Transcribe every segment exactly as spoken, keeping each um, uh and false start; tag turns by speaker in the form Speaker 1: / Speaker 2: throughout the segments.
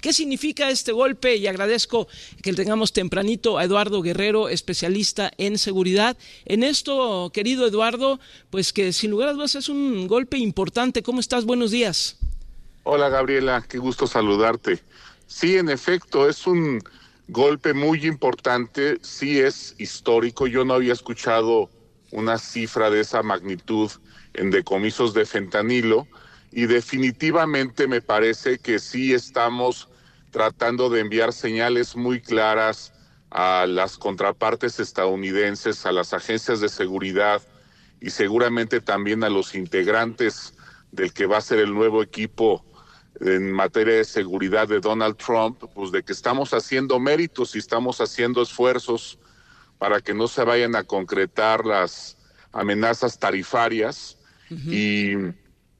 Speaker 1: ¿Qué significa este golpe? Y agradezco que tengamos tempranito a Eduardo Guerrero, especialista en seguridad. En esto, querido Eduardo, pues que sin lugar a dudas es un golpe importante. ¿Cómo estás? Buenos días.
Speaker 2: Hola Gabriela, qué gusto saludarte. Sí, en efecto, es un golpe muy importante, sí es histórico. Yo no había escuchado una cifra de esa magnitud en decomisos de fentanilo y definitivamente me parece que sí estamos tratando de enviar señales muy claras a las contrapartes estadounidenses, a las agencias de seguridad y seguramente también a los integrantes del que va a ser el nuevo equipo en materia de seguridad de Donald Trump, pues de que estamos haciendo méritos y estamos haciendo esfuerzos para que no se vayan a concretar las amenazas tarifarias uh-huh. y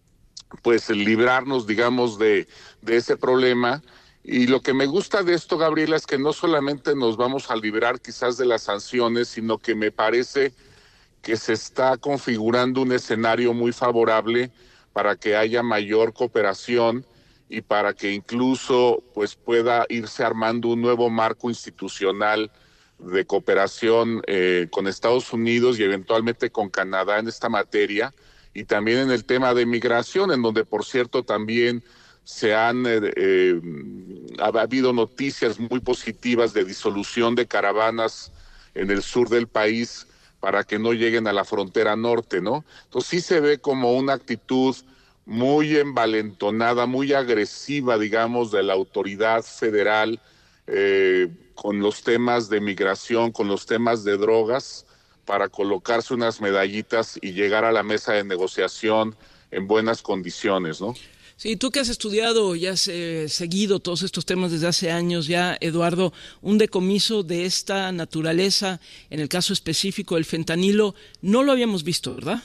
Speaker 2: pues librarnos, digamos, de, de ese problema. Y lo que me gusta de esto, Gabriela, es que no solamente nos vamos a librar quizás de las sanciones, sino que me parece que se está configurando un escenario muy favorable para que haya mayor cooperación y para que incluso pues pueda irse armando un nuevo marco institucional de cooperación eh, con Estados Unidos y eventualmente con Canadá en esta materia, y también en el tema de migración, en donde por cierto también se han eh, eh, ha habido noticias muy positivas de disolución de caravanas en el sur del país para que no lleguen a la frontera norte, ¿no? Entonces sí se ve como una actitud muy envalentonada, muy agresiva, digamos, de la autoridad federal eh, con los temas de migración, con los temas de drogas, para colocarse unas medallitas y llegar a la mesa de negociación en buenas condiciones, ¿no?
Speaker 1: Sí, tú que has estudiado y has eh, seguido todos estos temas desde hace años ya, Eduardo, un decomiso de esta naturaleza, en el caso específico del fentanilo, no lo habíamos visto, ¿verdad?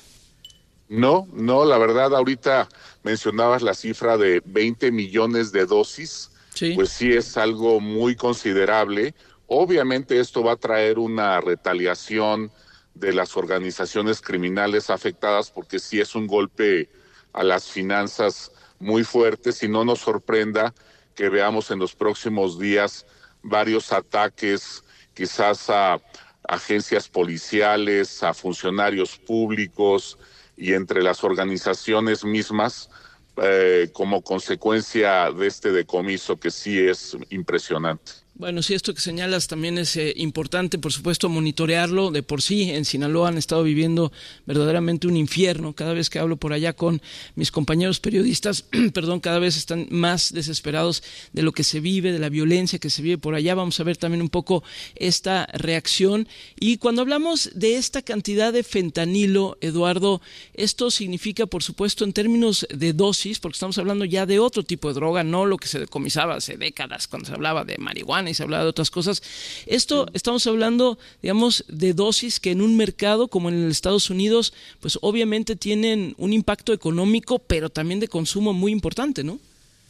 Speaker 2: No, no, la verdad, ahorita mencionabas la cifra de veinte millones de dosis, sí. Pues sí es algo muy considerable. Obviamente esto va a traer una retaliación de las organizaciones criminales afectadas, porque sí es un golpe a las finanzas muy fuertes, y no nos sorprenda que veamos en los próximos días varios ataques, quizás a agencias policiales, a funcionarios públicos, y entre las organizaciones mismas eh, como consecuencia de este decomiso que sí es impresionante.
Speaker 1: Bueno, sí, esto que señalas también es eh, importante, por supuesto, monitorearlo. De por sí, en Sinaloa han estado viviendo verdaderamente un infierno. Cada vez que hablo por allá con mis compañeros periodistas, perdón, cada vez están más desesperados de lo que se vive, de la violencia que se vive por allá. Vamos a ver también un poco esta reacción. Y cuando hablamos de esta cantidad de fentanilo, Eduardo, esto significa, por supuesto, en términos de dosis, porque estamos hablando ya de otro tipo de droga, no lo que se decomisaba hace décadas cuando se hablaba de marihuana y se hablaba de otras cosas. Esto estamos hablando, digamos, de dosis que en un mercado como en los Estados Unidos, pues obviamente tienen un impacto económico, pero también de consumo muy importante, ¿no?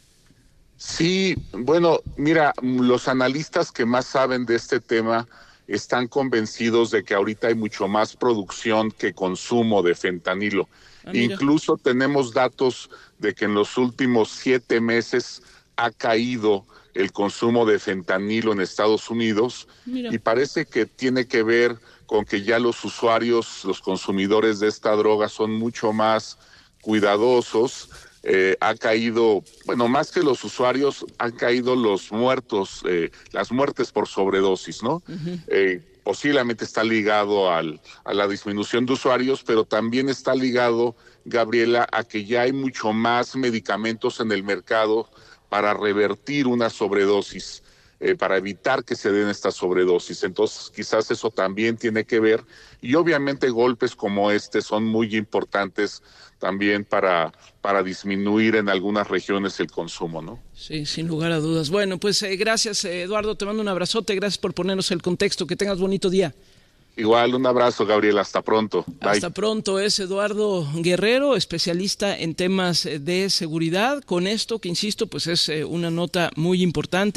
Speaker 2: Sí, bueno, mira, los analistas que más saben de este tema están convencidos de que ahorita hay mucho más producción que consumo de fentanilo. Ah, incluso tenemos datos de que en los últimos siete meses ha caído el consumo de fentanilo en Estados Unidos. Mira. Y parece que tiene que ver con que ya los usuarios, los consumidores de esta droga son mucho más cuidadosos. Eh, ha caído, bueno, más que los usuarios, han caído los muertos, eh, las muertes por sobredosis, ¿no? Uh-huh. Eh, posiblemente está ligado al, a la disminución de usuarios, pero también está ligado, Gabriela, a que ya hay mucho más medicamentos en el mercado para revertir una sobredosis, eh, para evitar que se den estas sobredosis. Entonces, quizás eso también tiene que ver. Y obviamente golpes como este son muy importantes también para, para disminuir en algunas regiones el consumo, ¿no?
Speaker 1: Sí, sin lugar a dudas. Bueno, pues eh, gracias, eh, Eduardo. Te mando un abrazote. Gracias por ponernos el contexto. Que tengas bonito día.
Speaker 2: Igual, un abrazo, Gabriel. Hasta pronto. Bye.
Speaker 1: Hasta pronto. Es Eduardo Guerrero, especialista en temas de seguridad. Con esto, que insisto, pues es una nota muy importante.